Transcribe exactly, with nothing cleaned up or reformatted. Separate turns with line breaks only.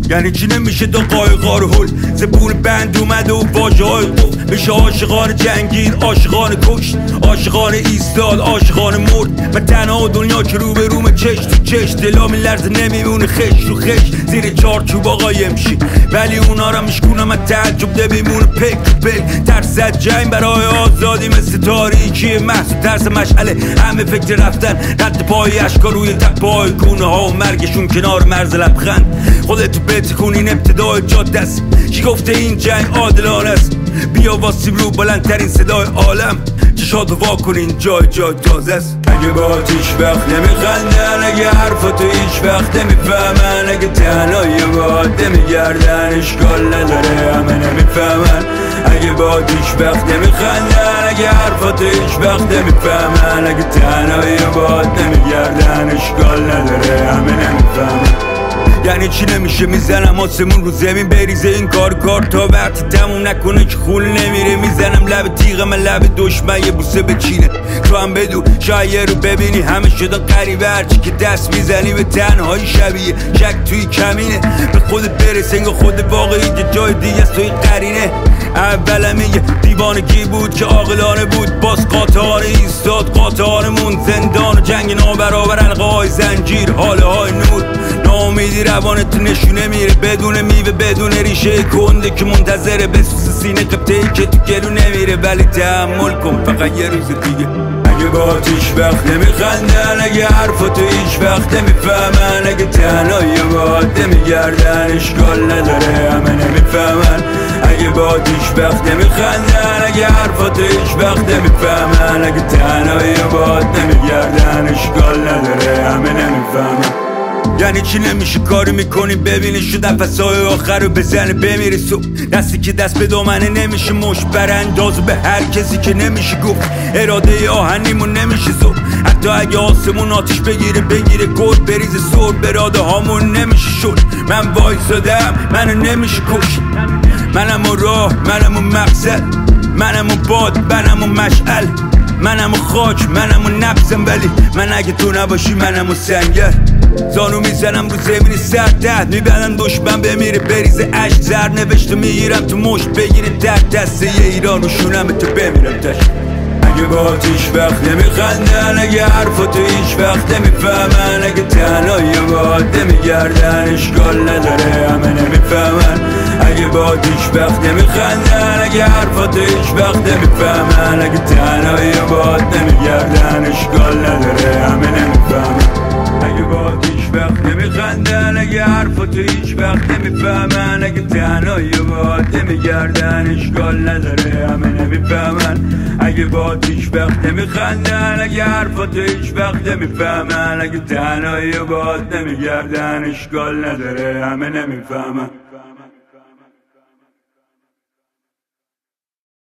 یعنی چی نمیشه دو قایقا رو هل زبون بند اومده و واژه های قفل میشه عاشقان جنگیر، عاشقان کشت، عاشقان ایستاد، عاشقان مرد. من تنها دنیا که رو به روم چش تو چش دلا میلرزه نمیمونه خش رو خش زیر چارچوب قایم شی، ولی اونا را میشکونم من تعجب ده بیمونه پک تو پک. ترسد جنگ برای آزادی مثل تاریکی محسوب ترس مشعله، همه فکر رفتن رد پای اشکا روی تپای کونه ها و مرگشون کنار مرز لبخند. خودتو بتکن این ابتدای جاده است، کی گفته این جنگ عادلانه است؟ بیا واسیم رو بلندترین صدای عالم، چشاتو وا کنین جای جای تازه است. اگه با هیچ وقت نمیخندن، اگه حرفاتو هیچ وقت نمیفهمن، اگه تنهایی باهات نمیگردن اشکال نداره همه نمیفهمن. اگه با هیچ وقت نمیخندن، اگه حرفاتو هیچ وقت نمیفهمن، اگه تنهایی باهات نمیگردن اشکال نداره همه نمیفهمن. یعنی چی نمیشه میزنم آسمون رو زمین بریزه این کار کار تا وقتی تموم نکنه که خون نمیره. میزنم لب تیغ من لب دشمن یه بوسه بچینه، تو هم بدو شاید رو ببینی همه شدن قریبه، هرچی که دست میزنی به تنهایی شبیه شک توی کمینه. به خودت برس انگار خود واقعی که جای دیگه است توی قرینه. اولم یه دیوانگی بود که عاقلانه بود، باز قاطعانه ایستاد قاطعانمون زندان و جنگ نابرابر حلقه های زنجیر حاله های نور. ناامیدی روانت نشونه میره بدون میوه بدون ریشه کنده که منتظره بسوس سینه قبطه‌ای که تو گلو نمیره، ولی تحمل کن فقط یه روز دیگه. اگه با هیچ وقت نمیخندن، اگه حرفاتو هیچ وقت نمیفهمن، اگه تنهایی باهات نمیگردن اشکال نداره همه نمیفهمن. اگه با هیچ وقت نمیخندن، اگه حرفاتو هیچ وقت نمیفهمن، اگه تنهایی باهات نمیگردن اشکال نداره همه نمیفهمن. یعنی چی نمیشه کاری میکنی ببینی شو نفسای آخر رو بزنه بمیری صبح، دستی که دست به دامنه نمیشه مش برانداز به هر کسی که نمیشه گفت اراده آهنیمون نمیشه صبح. حتی اگه آسمون آتیش بگیره بگیره گل بریزه سر براده هامون نمیشه شد. من وایسادم منو نمیشه کش، منم و راه منم و مقصد، منم و باد منم و مشعل، منم و خاک منم و نفسم، ولی من اگه تو نباشی منم و سنگر. زانو میزنم رو زمین سردت میبندن دشمن بمیره بریزه عشق زر نوشته میگیرم تو مشت بگیره در دسته یه ایران و شونم تو بمیرم تش. اگه با هیچ وقت نمیخندن، اگه حرفاتو هیچ وقت نمیفهمن، اگه تنهایی باهات نمیگردن اشکال نداره همه نمیفهمن. اگه با هیچ وقت نمیخندن، اگه حرفاتو هیچ وقت نمیفهمن، اگه تنهایی باهات نمیگردن اشکال نداره همه نمیفهمن. اگه با هیچ وقت نمیخندن، اگه حرفاتو هیچ وقت نمیفهمن، اگه تنهایی باهات نمیگردن اشکال نداره همه نمیفهمن. اگه با هیچ وقت نمیخندن، اگه حرفاتو هیچ وقت نمیفهمن، اگه تنهایی باهات نمیگردن اشکال نداره همه نمیفهمن.